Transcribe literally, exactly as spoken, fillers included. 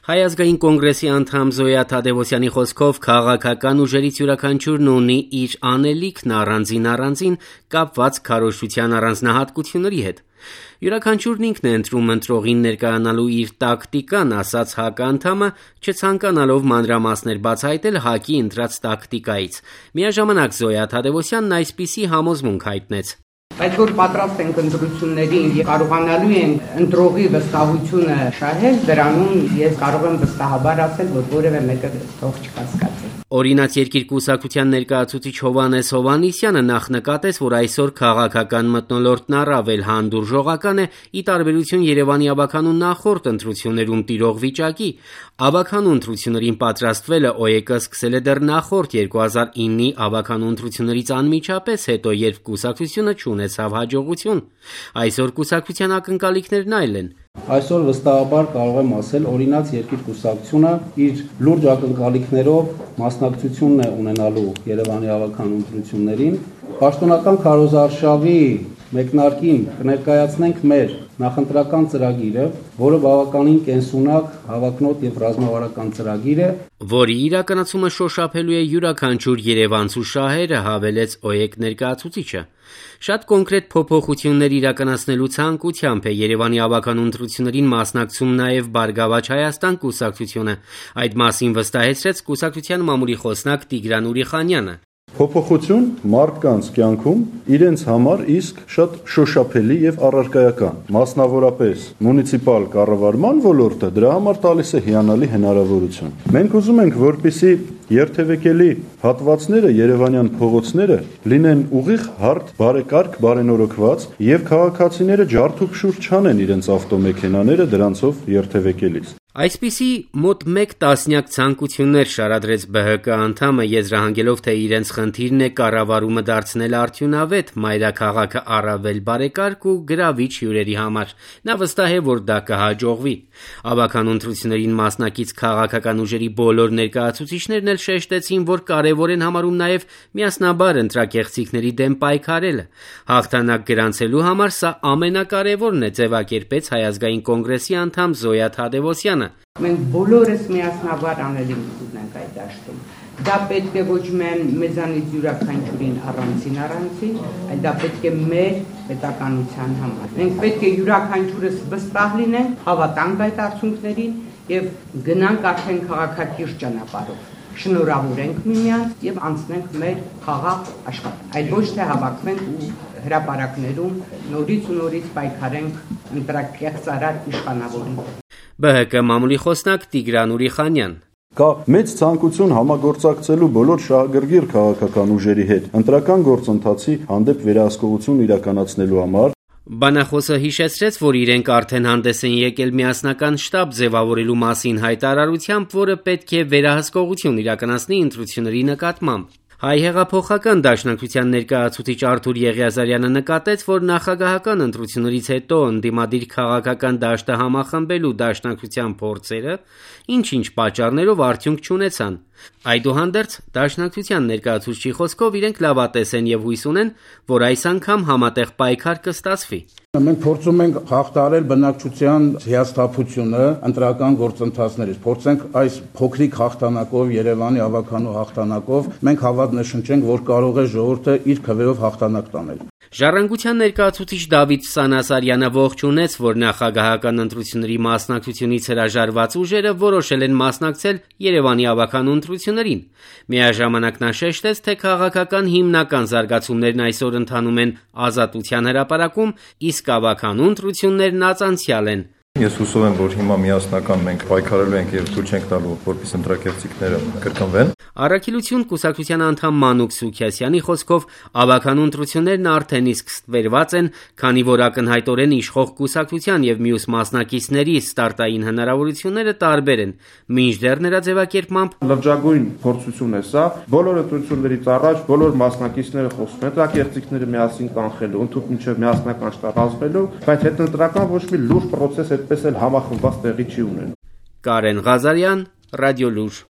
Հայ ազգային կոնգրեսի անդամ Զոյա Թադևոսյանի խոսքով քաղաքական ուժերից յուրաքանչյուրն ունի իր անելիքն առանձին-առանձին կապված քարոզչության առանձնահատկությունների հետ։ Յուրաքանչյուրն ինքն է ընտրում ընտրողին ներկայանալու իր տակտիկան, ասաց ՀԱԿ անդամը, չցանկանալով մանրամասներ բացահայտել ՀԱԿ-ի ընտրած տակտիկայից։ Միաժամանակ Զոյա Թադևոսյանն այսպիսի համոզմունք հայտնեց. Բայց որ պատրաստ ենք ընտրություններին եւ կարողանալու ենք ընտրողի վստահությունը շահել, դրանում ես կարող եմ վստահաբար ասել, որ որևէ մեկը թող չկասկածի։ Օրինաց երկիր կուսակցության ներկայացուցիչ Հովհաննես Հովհաննիսյանը նախ նկատեց, որ այսօր քաղաքական մթնոլորտն առավել հանդուրժողական է ի տարբերություն Երևանի ավականու նախորդ ընտրություններում տիրող վիճակի։ Ավականու ընտրություններին պատրաստվելը ՕԵԿ-ը սկսել է դեռ նախորդ երկու հազար իննի ավականու ընտրություններից անմիջապես հետո, երբ կուսակցությունը չունեցավ հաջողություն։ Այսօր կուսակցության ակնկալիքներն այլ են։ Այսօր վստահաբար կարող եմ ասել, օրինաց երկիր կուսակցությունը իր լուրջ ակնկալիքներով մասնակցությունն է ունենալու Երևանի ավականու ընտրություններին։ Պաշտոնական քարոզարշավի մեկնարկին կներկայացնենք մեր նախընտրական ծրագիրը, որը բավականին կենսունակ, հավակնոտ եւ ռազմավարական ծրագիր է, որի իրականացումը շոշափելու է յուրաքանչյուր երևանցու շահերը, հավելեց ՕԵԿ ներկայացուցիչը։ Շատ կոնկրետ փոփոխություններ իրականացնելու ցանկությամբ է Երևանի ավականու ընտրություններին մասնակցում նաև Բարգավաճ Հայաստան կուսակցությունը։ Այդ մասին վստահեցրեց կուսակցության մամուլի խոսնակ Տիգրան Ուրիխանյանը։ Փոփոխություն մարդկանց կյանքում իրենց համար իսկ շատ շոշափելի եւ առարկայական, մասնավորապես մունիցիպալ կառավարման ոլորտը դրա համար տալիս է հիանալի հնարավորություն։ Մենք ուզում ենք, որպեսզի երթևեկելի հատվածները Երևանյան փողոցները լինեն ուղիղ, հարթ, բարեկարգ, բարենորոգված եւ քաղաքացիները ջարդուփշուր չանեն իրենց ավտոմեքենաները դրանցով երթևեկելիս։ Այսպիսի մոտ մեկ տասնյակ ցանկություններ շարադրեց ԲՀԿ անդամը, եզրահանգելով, թե իրենց խնդիրն է կառավարումը դարձնել արդյունավետ, մայրաքաղաքը առավել բարեկարգ ու գրավիչ հյուրերի համար։ Նա վստահ է, որ դա կհաջողվի։ Ավականու ընտրություններին մասնակից քաղաքական ուժերի բոլոր ներկայացուցիչներն էլ շեշտեցին, որ կարևոր են համարում նաև միասնաբար ընտրակեղծիքների դեմ պայքարելը։ Հաղթանակ գրանցելու համար սա ամենակարևորն է, ձևակերպեց Հայ ազգային կոնգրեսի անդամ Զոյա Թադևոսյանը։ Մենք բոլորս միասնաբար անելիք ունենք այդ դաշտում։ Դա պետք է ոչ միայն մեզանից յուրաքանչյուրին առանձին առանձին, այլ դա պետք է մեր պետականության համար։ Մենք պետք է յուրաքանչյուրս վստահ լինենք, հավատանք այդ արդյունքներին եւ գնանք արդեն քաղաքակիրթ ճանապարհով։ Շնորհավորենք միմյանց եւ անցնենք մեր խաղաղ աշխատանք։ Այլ ոչ թե հավաքվենք ու հրապարակներում նորից ու նորից պայքարենք ընտրակեղծարար իշխանավորին։ ԲՀԿ մամուլի խոսնակ Տիգրան Ուրիխանյան։ Կա մեծ ցանկություն համագործակցելու բոլոր շահագրգիռ քաղաքական ուժերի հետ ընտրական գործընթացի հանդեպ վերահսկողություն իրականացնելու համար։ Բանախոսը հիշեցրեց, որ իրենք արդեն հանդես են եկել միասնական շտաբ ձևավորելու մասին հայտարարությամբ, որը պետք է վերահսկողություն իրականացնի ընտրությունների նկատմամբ։ Հայ հեղափոխական դաշնակցության ներկայացուցիչ Արթուր Եղիազարյանը նկատեց, որ նախագահական ընտրություններից հետո ընդդիմադիր քաղաքական դաշտը համախմբելու դաշնակցության փորձերը ինչ-ինչ պատճառներով արդյունք չունեցան։ Այդուհանդերձ դաշնակցության ներկայացուցչի խոսքով իրենք լավատես են եւ հույս ունեն, որ այս անգամ համատեղ պայքար կստացվի։ Մենք փորձում ենք հաղթահարել բնակչության հիասթափությունը ընտրական գործընթացներից։ Փորձենք այս փոքրիկ հաղթանակով, Երևանի ավականու հաղթանակով, մենք հավատ նշնչենք, որ կարող է ժողովուրդը իր քվեով հաղթանակ տանել։ Ժառանգության ներկայացուցիչ Դավիթ Սանասարյանը ողջունեց, որ նախագահական ընտրությունների մասնակցությունից հրաժարված ուժերը որոշել են մասնակցել Երևանի ավականու ընտրություններին։ Միաժամանակ նա շեշտեց, թե քաղաքական հիմնական զարգացումներն այսօր ընթանում են Ազատության հրապարակում, իսկ ավականու ընտրություններն անցյալ են։ Ես հուսով եմ, որ հիմա միասնական մենք պայքարելու ենք եւ ցույց ենք տալու, որպես ընտրակեղծիքները կրկնվեն։ Առաքելություն կուսակցության անդամ Մանուկ Սուքիասյանի խոսքով ավականու ընտրություններն արդեն իսկ ստվերված են, քանի որ ակնհայտորեն իշխող կուսակցության եւ մյուս մասնակիցների ստարտային հնարավորությունները տարբեր են։ Մինչդեռ նրա ձևակերպմամբ լրջագույն փորձություն է սա, բոլոր ընտրություններից առաջ բոլոր մասնակիցները խոսում են ընտրակեղծիքները միասին կանխելու, ընդհանուր մինչեւ միասնական շտաբ ազդելու, բայց հետընտրական ոչ մի լուրջ process այդպես էլ համախմբված տեղի չի ունենում։ Կարեն Ղազարյան, Ռադիոլուր։